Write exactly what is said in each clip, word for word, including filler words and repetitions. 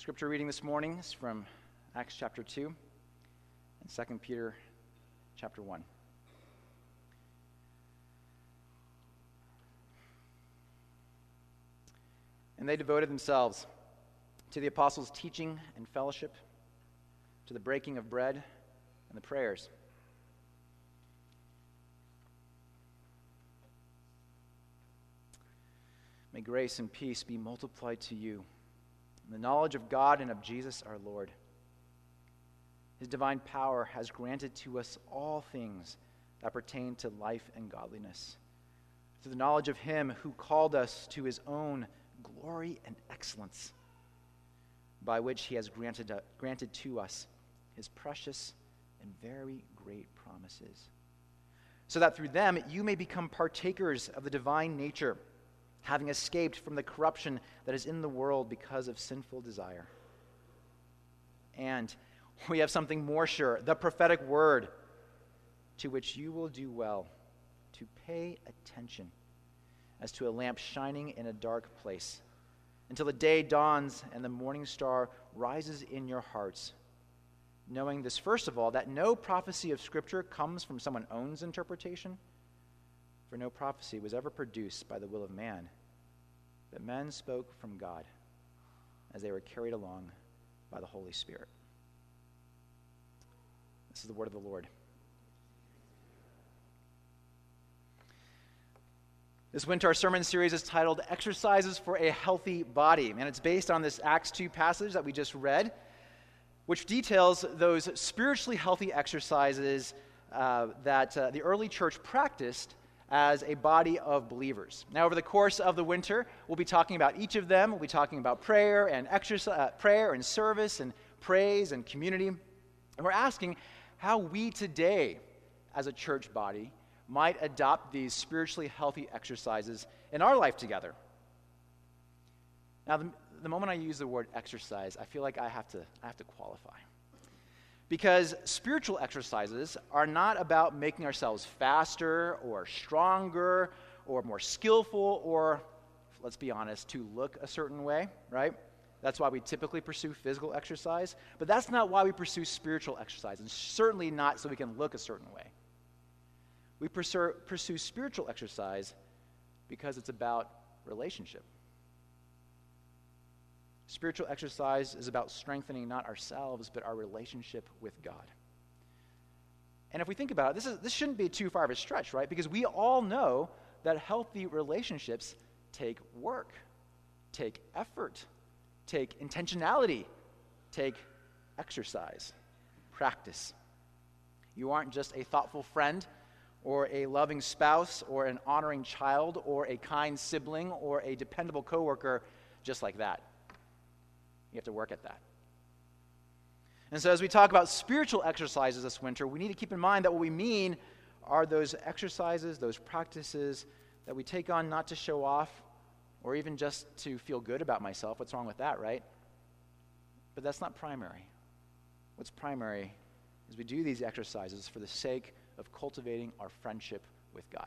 Scripture reading this morning is from Acts chapter two and Second Peter chapter one. And they devoted themselves to the apostles' teaching and fellowship, to the breaking of bread and the prayers. May grace and peace be multiplied to you in the knowledge of God and of Jesus our Lord. His divine power has granted to us all things that pertain to life and godliness, through the knowledge of him who called us to his own glory and excellence, by which he has granted, uh, granted to us his precious and very great promises, so that through them you may become partakers of the divine nature, having escaped from the corruption that is in the world because of sinful desire. And we have something more sure, the prophetic word, to which you will do well to pay attention as to a lamp shining in a dark place, until the day dawns and the morning star rises in your hearts, knowing this, first of all, that no prophecy of Scripture comes from someone's own interpretation, for no prophecy was ever produced by the will of man, but men spoke from God as they were carried along by the Holy Spirit. This is the word of the Lord. This winter, our sermon series is titled Exercises for a Healthy Body, and it's based on this Acts two passage that we just read, which details those spiritually healthy exercises uh, that uh, the early church practiced as a body of believers. Now, over the course of the winter, we'll be talking about each of them. We'll be talking about prayer and exercise, uh, prayer and service and praise and community. And we're asking how we today, as a church body, might adopt these spiritually healthy exercises in our life together. Now, the, the moment I use the word exercise, I feel like I have to, I have to qualify. Because spiritual exercises are not about making ourselves faster or stronger or more skillful or, let's be honest, to look a certain way, right? That's why we typically pursue physical exercise. But that's not why we pursue spiritual exercise, and certainly not so we can look a certain way. We pursue, pursue spiritual exercise because it's about relationship. Spiritual exercise is about strengthening not ourselves, but our relationship with God. And if we think about it, this is this shouldn't be too far of a stretch, right? Because we all know that healthy relationships take work, take effort, take intentionality, take exercise, practice. You aren't just a thoughtful friend or a loving spouse or an honoring child or a kind sibling or a dependable coworker just like that. You have to work at that. And so as we talk about spiritual exercises this winter, we need to keep in mind that what we mean are those exercises, those practices that we take on not to show off or even just to feel good about myself. What's wrong with that, right? But that's not primary. What's primary is we do these exercises for the sake of cultivating our friendship with God.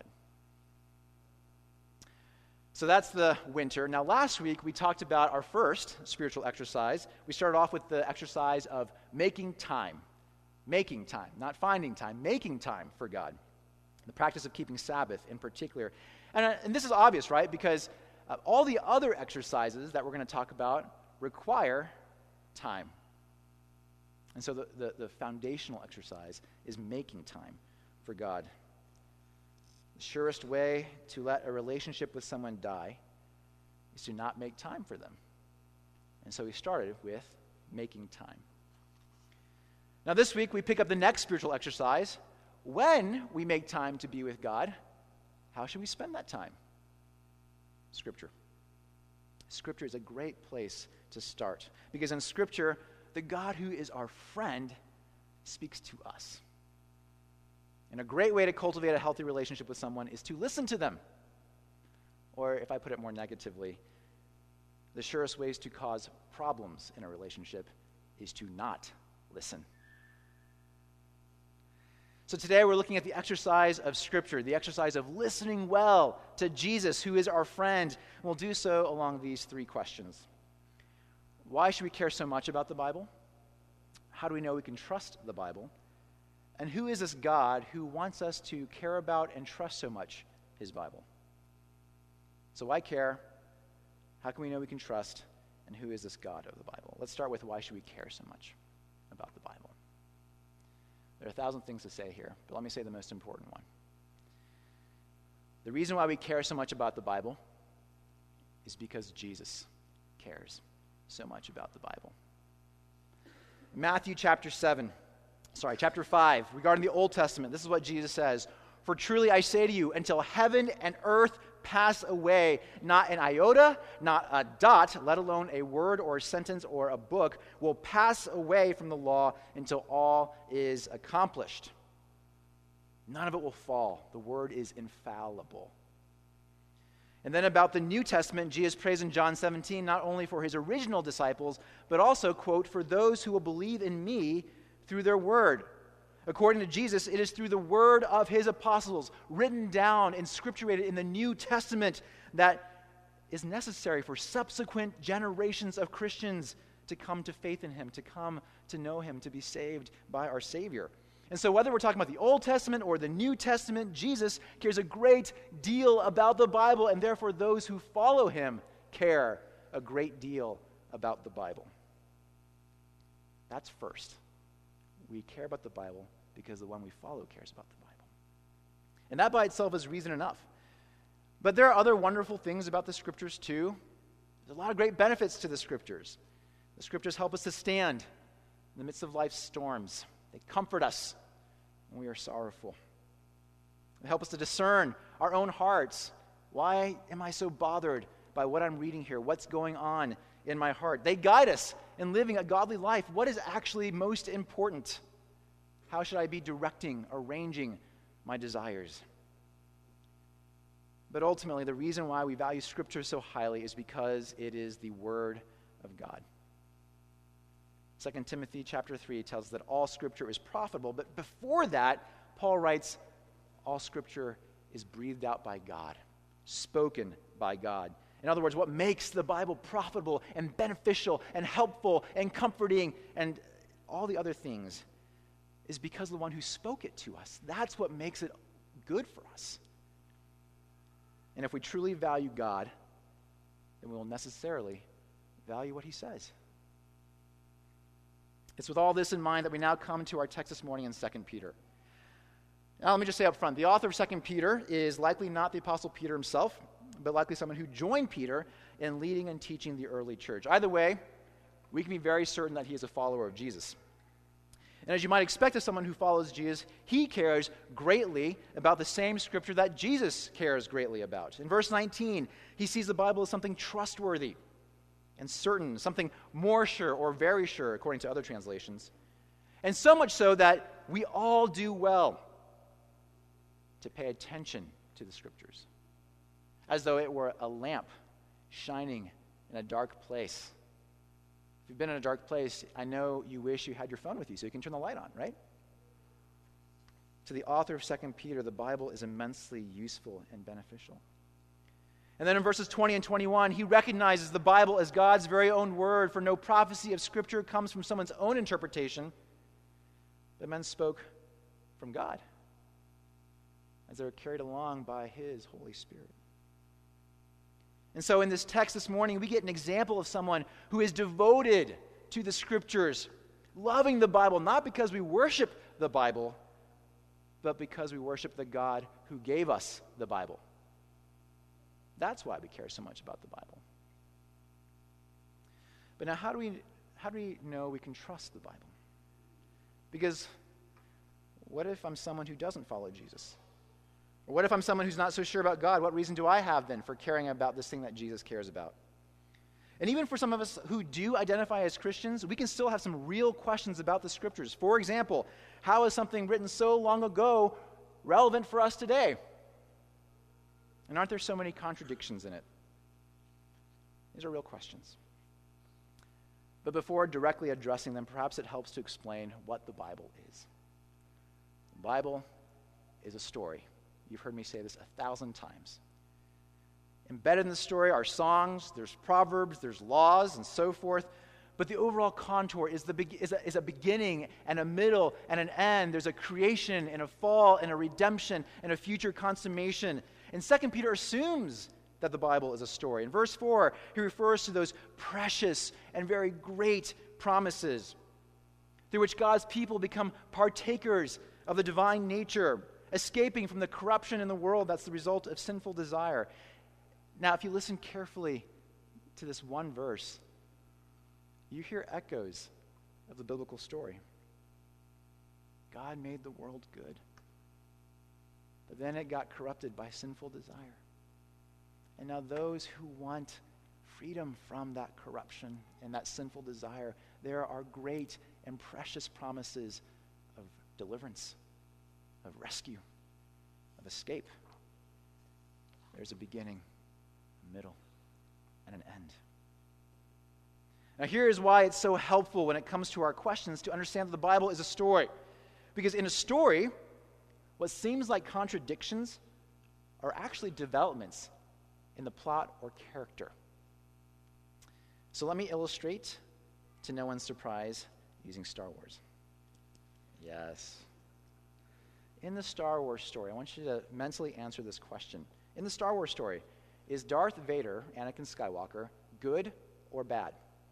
So that's the winter. Now, last week, we talked about our first spiritual exercise. We started off with the exercise of making time. Making time, not finding time, making time for God. The practice of keeping Sabbath in particular. And, uh, and this is obvious, right? Because uh, all the other exercises that we're going to talk about require time. And so the, the, the foundational exercise is making time for God. The surest way to let a relationship with someone die is to not make time for them. And so we started with making time. Now this week we pick up the next spiritual exercise. When we make time to be with God, how should we spend that time? Scripture. Scripture is a great place to start. Because in Scripture, the God who is our friend speaks to us. And a great way to cultivate a healthy relationship with someone is to listen to them. Or if I put it more negatively, the surest ways to cause problems in a relationship is to not listen. So today we're looking at the exercise of Scripture, the exercise of listening well to Jesus, who is our friend. And we'll do so along these three questions. Why should we care so much about the Bible? How do we know we can trust the Bible? And who is this God who wants us to care about and trust so much his Bible? So why care? How can we know we can trust? And who is this God of the Bible? Let's start with why should we care so much about the Bible? There are a thousand things to say here, but let me say the most important one. The reason why we care so much about the Bible is because Jesus cares so much about the Bible. Matthew chapter seven, sorry, chapter five, regarding the Old Testament, this is what Jesus says, "For truly I say to you, until heaven and earth pass away, not an iota, not a dot, let alone a word or a sentence or a book, will pass away from the law until all is accomplished." None of it will fall. The word is infallible. And then about the New Testament, Jesus prays in John seventeen, not only for his original disciples, but also, quote, "for those who will believe in me through their word." According to Jesus, it is through the word of his apostles, written down and scripturated in the New Testament, that is necessary for subsequent generations of Christians to come to faith in him, to come to know him, to be saved by our Savior. And so whether we're talking about the Old Testament or the New Testament, Jesus cares a great deal about the Bible, and therefore those who follow him care a great deal about the Bible. That's first. We care about the Bible because the one we follow cares about the Bible. And that by itself is reason enough. But there are other wonderful things about the Scriptures too. There's a lot of great benefits to the Scriptures. The Scriptures help us to stand in the midst of life's storms. They comfort us when we are sorrowful. They help us to discern our own hearts. Why am I so bothered by what I'm reading here? What's going on in my heart? They guide us in living a godly life. What is actually most important? How should I be directing, arranging my desires? But ultimately, the reason why we value Scripture so highly is because it is the Word of God. Second Timothy chapter three tells us that all Scripture is profitable, but before that, Paul writes, all Scripture is breathed out by God, spoken by God. In other words, what makes the Bible profitable and beneficial and helpful and comforting and all the other things is because of the one who spoke it to us. That's what makes it good for us. And if we truly value God, then we will necessarily value what he says. It's with all this in mind that we now come to our text this morning in Second Peter. Now, let me just say up front, the author of Second Peter is likely not the Apostle Peter himself, but likely someone who joined Peter in leading and teaching the early church. Either way, we can be very certain that he is a follower of Jesus. And as you might expect of someone who follows Jesus, he cares greatly about the same Scripture that Jesus cares greatly about. In verse nineteen, he sees the Bible as something trustworthy and certain, something more sure or very sure, according to other translations. And so much so that we all do well to pay attention to the Scriptures, as though it were a lamp shining in a dark place. If you've been in a dark place, I know you wish you had your phone with you so you can turn the light on, right? To the author of Second Peter, the Bible is immensely useful and beneficial. And then in verses twenty and twenty-one, he recognizes the Bible as God's very own word, for no prophecy of Scripture comes from someone's own interpretation, but men spoke from God as they were carried along by his Holy Spirit. And so in this text this morning, we get an example of someone who is devoted to the Scriptures, loving the Bible, not because we worship the Bible, but because we worship the God who gave us the Bible. That's why we care so much about the Bible. But now how do we, how do we know we can trust the Bible? Because what if I'm someone who doesn't follow Jesus? Or what if I'm someone who's not so sure about God? What reason do I have then for caring about this thing that Jesus cares about? And even for some of us who do identify as Christians, we can still have some real questions about the Scriptures. For example, how is something written so long ago relevant for us today? And aren't there so many contradictions in it? These are real questions. But before directly addressing them, perhaps it helps to explain what the Bible is. The Bible is a story. You've heard me say this a thousand times. Embedded in the story are songs, there's proverbs, there's laws, and so forth. but the overall contour is, the be- is, a, is a beginning and a middle and an end. There's a creation and a fall and a redemption and a future consummation. And Second Peter assumes that the Bible is a story. In verse four, he refers to those precious and very great promises through which God's people become partakers of the divine nature, escaping from the corruption in the world that's the result of sinful desire. Now, if you listen carefully to this one verse, you hear echoes of the biblical story. God made the world good, but then it got corrupted by sinful desire. And now those who want freedom from that corruption and that sinful desire, there are great and precious promises of deliverance, of rescue, of escape. There's a beginning, a middle, and an end. Now here is why it's so helpful when it comes to our questions to understand that the Bible is a story. Because in a story, what seems like contradictions are actually developments in the plot or character. So let me illustrate, to no one's surprise, using Star Wars. Yes. In the Star Wars story, I want you to mentally answer this question. In the Star Wars story, is Darth Vader, Anakin Skywalker, good or bad?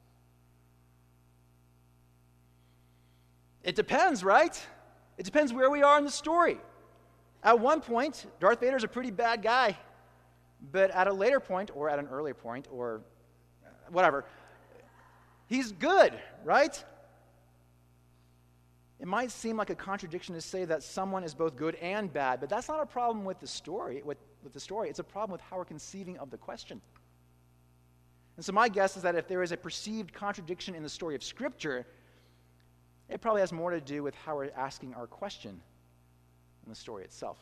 It depends, right? It depends where we are in the story. At one point, Darth Vader's a pretty bad guy. But at a later point, or at an earlier point, or whatever, he's good, right? It might seem like a contradiction to say that someone is both good and bad, but that's not a problem with the story. With, with the story, it's a problem with how we're conceiving of the question. And so my guess is that if there is a perceived contradiction in the story of Scripture, it probably has more to do with how we're asking our question in the story itself.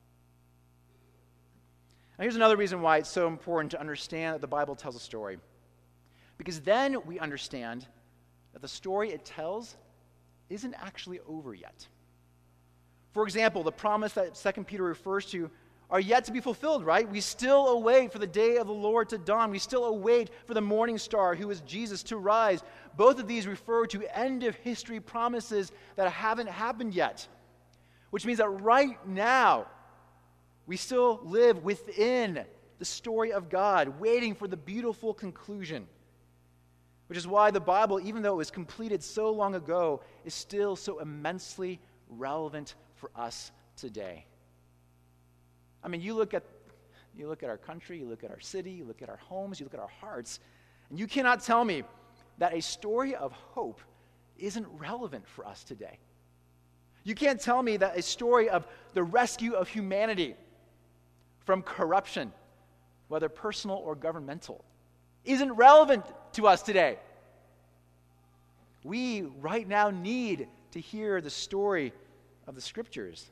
Now, here's another reason why it's so important to understand that the Bible tells a story. Because then we understand that the story it tells isn't actually over yet. For example, the promise that Second Peter refers to are yet to be fulfilled, right? We still await for the day of the Lord to dawn. We still await for the morning star, who is Jesus, to rise. Both of these refer to end-of-history promises that haven't happened yet, which means that right now, we still live within the story of God, waiting for the beautiful conclusion, which is why the Bible, even though it was completed so long ago, is still so immensely relevant for us today. I mean, you look at you look at our country, you look at our city, you look at our homes, you look at our hearts, and you cannot tell me that a story of hope isn't relevant for us today. You can't tell me that a story of the rescue of humanity from corruption, whether personal or governmental, isn't relevant to us today. We right now need to hear the story of the Scriptures.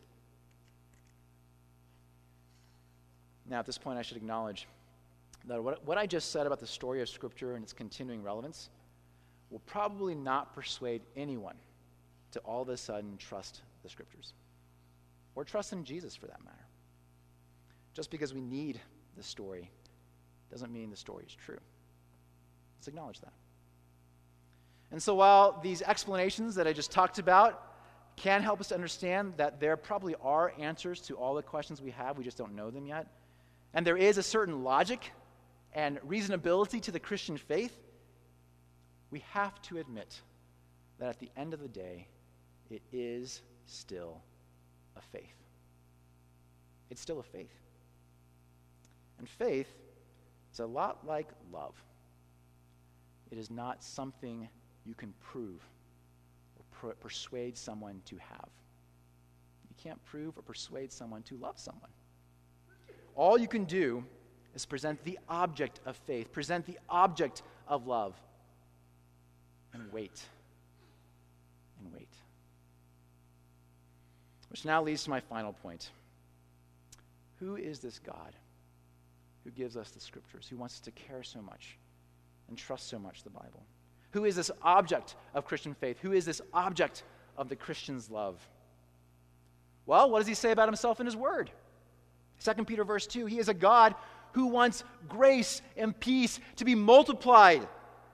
Now, at this point, I should acknowledge that what, what I just said about the story of Scripture and its continuing relevance will probably not persuade anyone to all of a sudden trust the Scriptures, or trust in Jesus for that matter. Just because we need the story doesn't mean the story is true. Let's acknowledge that. And so while these explanations that I just talked about can help us to understand that there probably are answers to all the questions we have, we just don't know them yet, and there is a certain logic and reasonability to the Christian faith, we have to admit that at the end of the day, it is still a faith. It's still a faith. And faith is a lot like love. It is not something you can prove or per- persuade someone to have. You can't prove or persuade someone to love someone. All you can do is present the object of faith, present the object of love, and wait. And wait. Which now leads to my final point. Who is this God who gives us the Scriptures, who wants us to care so much and trust so much the Bible? Who is this object of Christian faith? Who is this object of the Christian's love? Well, what does he say about himself in his word? Second Peter verse two, he is a God who wants grace and peace to be multiplied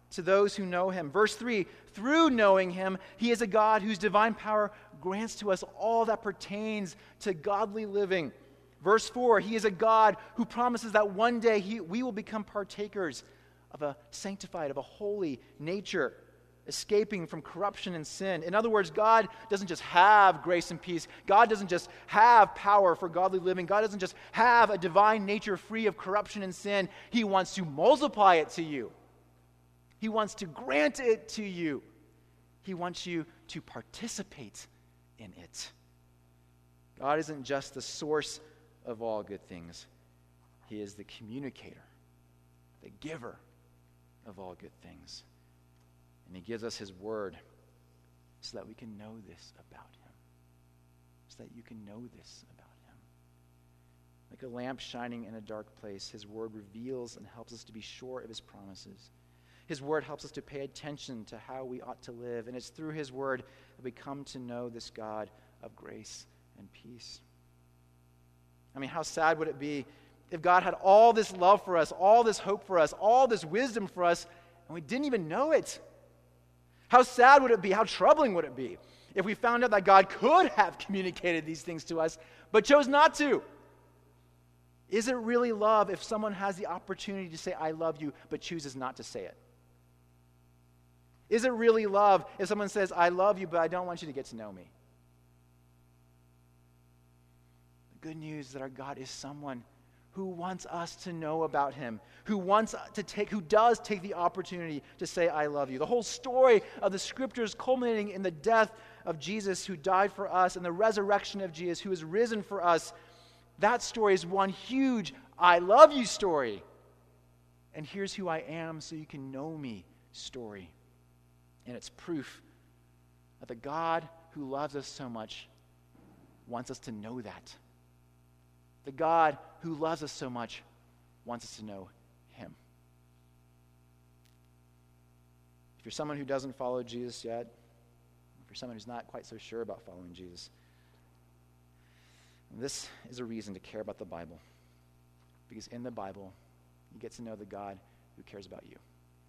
to those who know him. Verse three, through knowing him, he is a God whose divine power grants to us all that pertains to godly living. Verse four, he is a God who promises that one day he, we will become partakers of a sanctified, of a holy nature, escaping from corruption and sin. In other words, God doesn't just have grace and peace. God doesn't just have power for godly living. God doesn't just have a divine nature free of corruption and sin. He wants to multiply it to you. He wants to grant it to you. He wants you to participate in it. God isn't just the source of all good things. He is the communicator, the giver of all good things. And he gives us his word so that we can know this about him. So that you can know this about him. Like a lamp shining in a dark place, his word reveals and helps us to be sure of his promises. His word helps us to pay attention to how we ought to live. And it's through his word that we come to know this God of grace and peace. I mean, how sad would it be if God had all this love for us, all this hope for us, all this wisdom for us, and we didn't even know it? How sad would it be? How troubling would it be if we found out that God could have communicated these things to us, but chose not to? Is it really love if someone has the opportunity to say, I love you, but chooses not to say it? Is it really love if someone says, I love you, but I don't want you to get to know me? The good news is that our God is someone who wants us to know about him, who wants to take, who does take the opportunity to say, I love you. The whole story of the scriptures culminating in the death of Jesus who died for us and the resurrection of Jesus who is risen for us, that story is one huge I love you story. And here's who I am so you can know me story. And it's proof that the God who loves us so much wants us to know that. The God who loves us so much wants us to know him. If you're someone who doesn't follow Jesus yet, if you're someone who's not quite so sure about following Jesus, this is a reason to care about the Bible. Because in the Bible, you get to know the God who cares about you.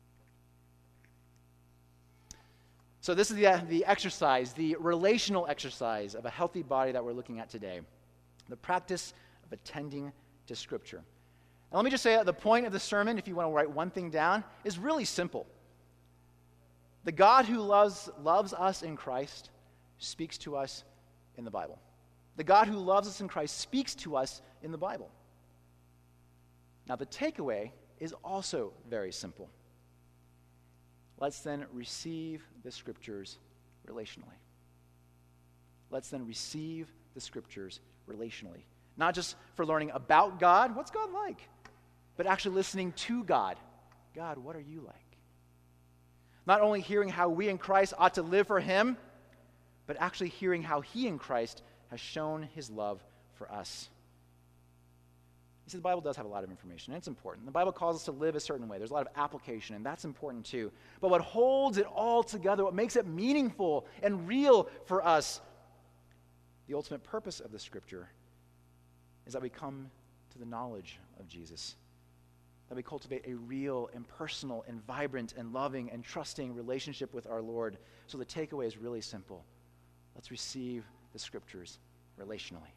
So this is the, uh, the exercise, the relational exercise of a healthy body that we're looking at today. The practice of attending to Scripture. And let me just say that the point of the sermon, if you want to write one thing down, is really simple. The God who loves, loves us in Christ speaks to us in the Bible. The God who loves us in Christ speaks to us in the Bible. Now the takeaway is also very simple. Let's then receive the Scriptures relationally. Let's then receive the Scriptures relationally. Not just for learning about God, what's God like? But actually listening to God. God, what are you like? Not only hearing how we in Christ ought to live for him, but actually hearing how he in Christ has shown his love for us. You see, the Bible does have a lot of information, and it's important. The Bible calls us to live a certain way. There's a lot of application, and that's important too. But what holds it all together, what makes it meaningful and real for us, the ultimate purpose of the Scripture, is that we come to the knowledge of Jesus, that we cultivate a real and personal and vibrant and loving and trusting relationship with our Lord. So the takeaway is really simple. Let's receive the Scriptures relationally.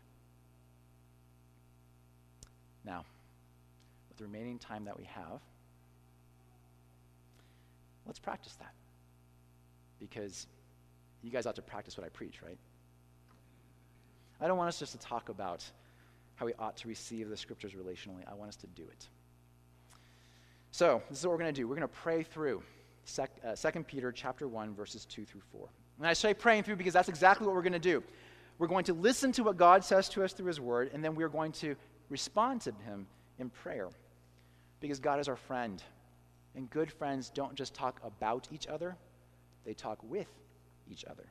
Now, with the remaining time that we have, let's practice that. Because you guys ought to practice what I preach, right? I don't want us just to talk about how we ought to receive the Scriptures relationally. I want us to do it. So, this is what we're going to do. We're going to pray through Sec- uh, Second Peter chapter one, verses two through four. And I say praying through because that's exactly what we're going to do. We're going to listen to what God says to us through his word, and then we're going to respond to him in prayer. Because God is our friend. And good friends don't just talk about each other, they talk with each other.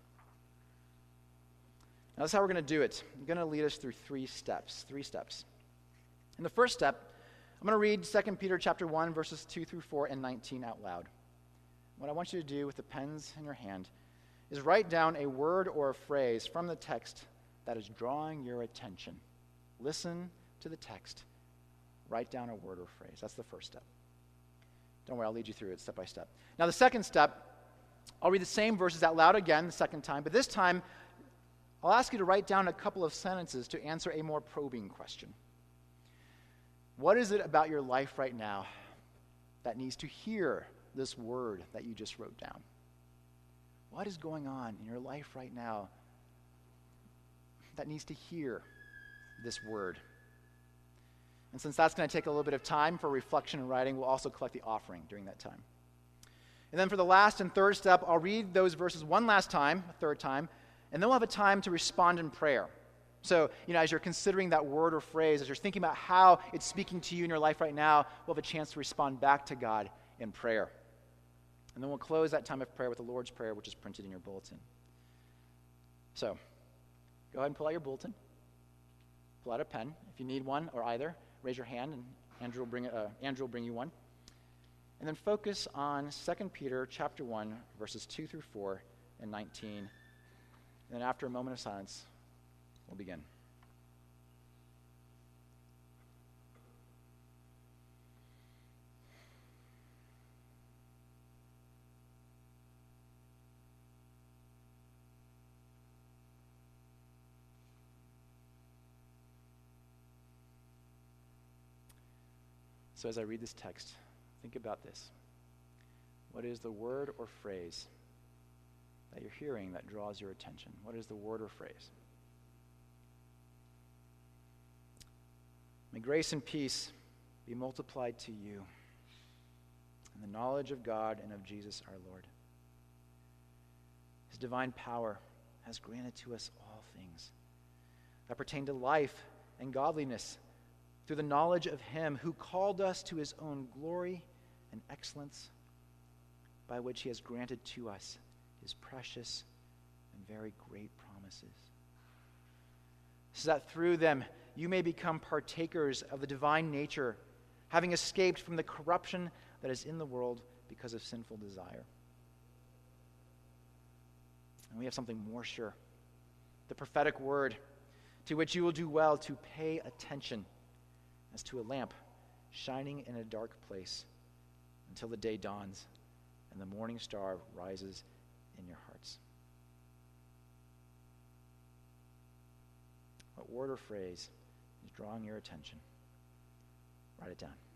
Now, that's how we're going to do it. I'm going to lead us through three steps. Three steps. In the first step, I'm going to read Second Peter chapter one, verses two through four and nineteen out loud. What I want you to do with the pens in your hand is write down a word or a phrase from the text that is drawing your attention. Listen to the text. Write down a word or phrase. That's the first step. Don't worry, I'll lead you through it step by step. Now, the second step, I'll read the same verses out loud again the second time, but this time I'll ask you to write down a couple of sentences to answer a more probing question. What is it about your life right now that needs to hear this word that you just wrote down? What is going on in your life right now that needs to hear this word? And since that's going to take a little bit of time for reflection and writing, we'll also collect the offering during that time. And then for the last and third step, I'll read those verses one last time, a third time, and then we'll have a time to respond in prayer. So, you know, as you're considering that word or phrase, as you're thinking about how it's speaking to you in your life right now, we'll have a chance to respond back to God in prayer. And then we'll close that time of prayer with the Lord's Prayer, which is printed in your bulletin. So, go ahead and pull out your bulletin. Pull out a pen. If you need one or either, raise your hand, and Andrew will bring, uh, Andrew will bring you one. And then focus on Second Peter chapter one, verses two through four and nineteen. And then after a moment of silence, we'll begin. So as I read this text, think about this. What is the word or phrase that you're hearing that draws your attention? What is the word or phrase? May grace and peace be multiplied to you in the knowledge of God and of Jesus our Lord. His divine power has granted to us all things that pertain to life and godliness through the knowledge of him who called us to his own glory and excellence, by which he has granted to us his precious and very great promises, so that through them you may become partakers of the divine nature, having escaped from the corruption that is in the world because of sinful desire. And we have something more sure, the prophetic word, to which you will do well to pay attention as to a lamp shining in a dark place until the day dawns and the morning star rises in your hearts. What word or phrase is drawing your attention? Write it down.